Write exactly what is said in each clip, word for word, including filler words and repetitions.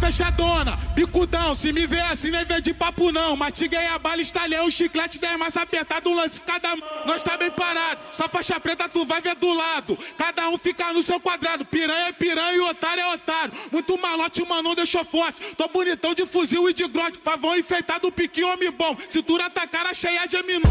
fechadona, bicudão. Se me vê assim, nem vê de papo não. Matiguei a bala, estalhei o chiclete, dez mais apertado, um lance cada mão. Nós tá bem parado, só faixa preta tu vai ver do lado. Cada um fica no seu quadrado, piranha é piranha e otário é otário. Muito malote, o mano deixou forte. Tô bonitão de fuzil e de grote, pavão enfeitado, piquinho, homem bom. Cintura tá cara cheia de aminu.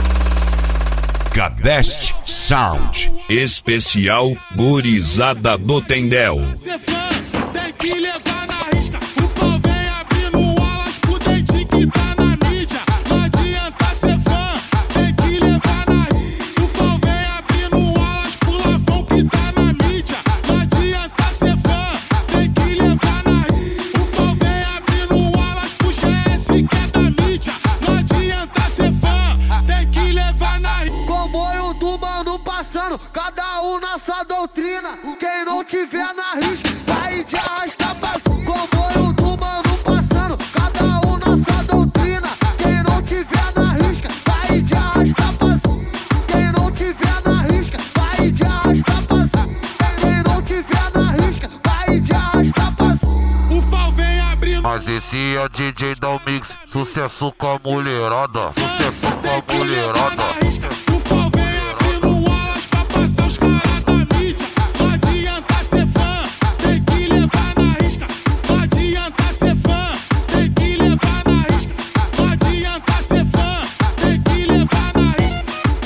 Cabest Sound, especial gurizada do Tendel. Ser fã, tem que levar na risca. O pau vem abrindo alas pro dentinho que tá na mídia. Não adianta ser fã, tem que levar na risca. O pau vem abrindo alas pro lavão que tá na mídia. Não adianta ser fã, tem que levar na risca. O pau vem abrindo alas pro G S que é da mídia. Não adianta ser fã, tem que levar na risca. Comboio do mano passando, cada um na sua doutrina. Quem não tiver na risca, vai de arrasta pra cima. Comboio do mano passando, cada um na sua doutrina. Quem não tiver na risca, vai de arrasta pra cima. Quem não tiver na risca, vai de arrasta pra cima. Quem não tiver na risca, vai de arrasta pra cima. O pau vem abrindo. Mas esse é o D J da Mix, sucesso com a mulherada, sucesso com a mulherada. O pau vem abrindo alas pra passar os caras da mídia. Não adianta ser fã, tem que levar na risca. Não adianta ser fã, tem que levar na risca. Não adianta ser fã, tem que levar na risca.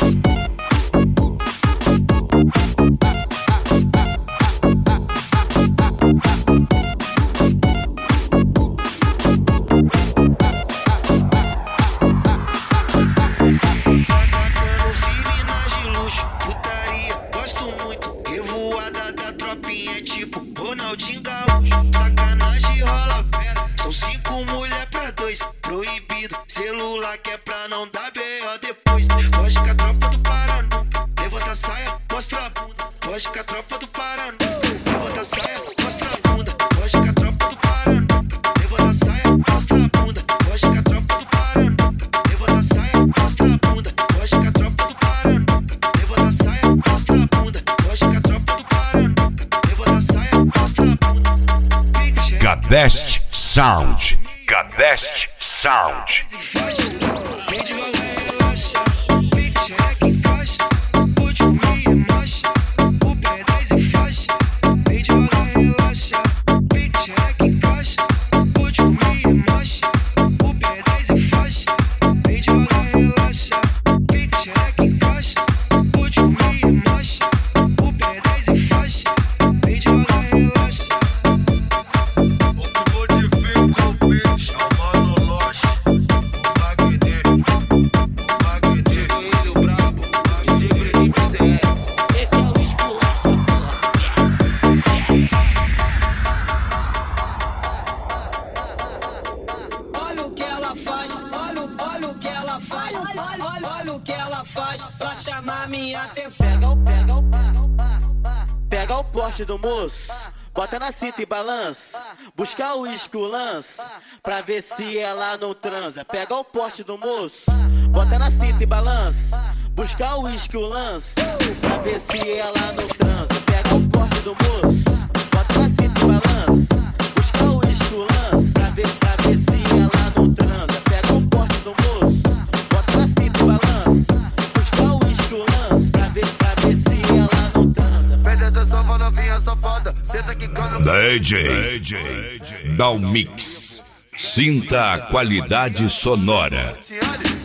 Ronaldinho Gaúcho, sacanagem rola vera. São cinco mulher pra dois, proibido. Celular que é pra não dar B O depois. Foge com a tropa do Pará nunca. Levanta a saia, mostra a bunda. Foge com a tropa do Pará nunca. Levanta a saia, mostra a bunda. Foge com a tropa do Pará nunca. Levanta a saia, mostra a bunda. Foge com a tropa do Pará nunca. Levanta a saia, mostra a bunda. Foge com a tropa do Pará nunca. Levanta a saia, mostra a bunda. Foge com a tropa do Pará nunca. Levanta a saia, mostra a bunda. Cabest Sound, Cabest Sound. Pra chamar minha atenção. Pega o, pega o, pega o poste do moço, bota na cinta e balança. Busca o uísque, o lance, pra ver se ela não transa. Pega o poste do moço, bota na cinta e balança. Busca o uísque, o lance, pra ver se ela não transa. Pega o poste do moço, bota na cinta e balança. Busca o uísque, o lance, pra ver, pra ver se ela não transa. Pega o poste do moço, bota na cinta e balança. D J, D J Dalmix, sinta a qualidade sonora.